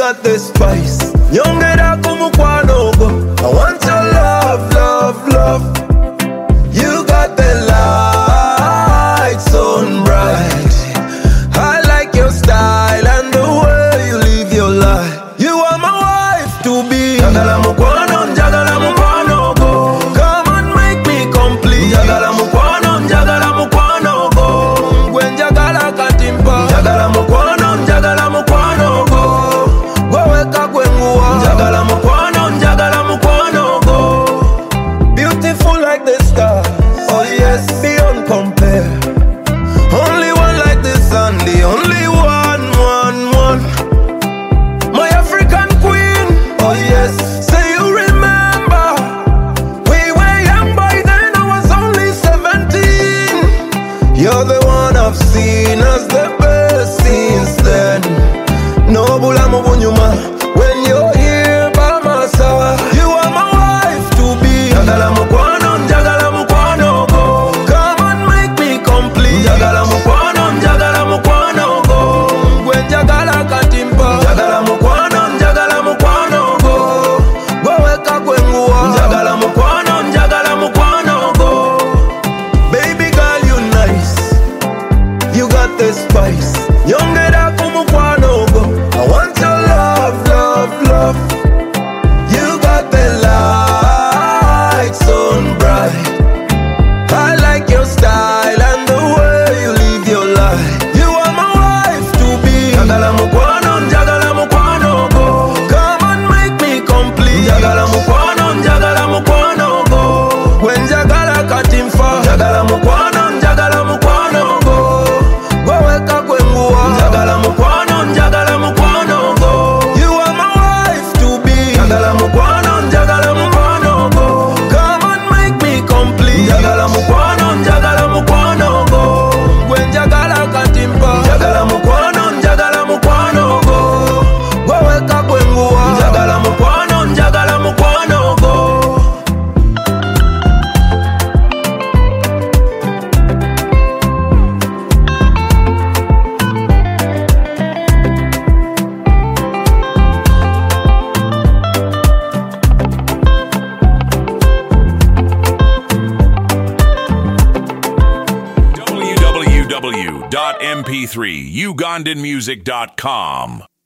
got the spice. Nyongera kumukwanogo. I want your love, love, love. You got the lights on bright. I like your style and the way you live your life. You are my wife to be. Jagala mukwano, jagala mukwano go. Come and make me complete. Jagala mukwano, jagala mukwano go. Gwen jagala katimpa. Jagala mukwano, jagala mukwano go. Go weka gwenguwa. Jagala mukwano, jagala mukwano go. Beautiful like the stars. Oh yes, beyond compare. Only one like the sun, the only one, one. My African queen, oh yes. Say you remember, we were young by then, I was only 17. You're the one I've seen as the best since then. No bulamu bunyuma, when you're here by my side. You are my wife to be. Jagala mukwano, jagala mukwano go. Come and make me complete. Jagala mukwano, jagala mukwano go. Gwen jagala katimpa. Jagala mukwano, jagala mukwano go. Go weka gwenguwa. Jagala mukwano, jagala mukwano go. Baby girl, you nice. You got the spice. Nyongera kumukwano go. I want your love, love, love. You got the lights on bright. I like your style and the way you live your life. You are my wife to be. Jagala mukwano, jagala mukwano go. Come and make me complete. Jagala mukwano, jagala mukwano go. When jagala katimfa. Jagala mukwano, jagala mukwano go. Go weka gwenguwa. Jagala mukwano, jagala mukwano go. You are my wife to be. Jagala mukwano, jagala mukwano go. Come and make me complete. Jagala mukwano, jagala mukwano go. Gwen jagala katimpa. Jagala mukwano, jagala mukwano go. Go weka gwenguwa. Jagala mukwano, jagala mukwano go. www.mp3ugandanmusic.com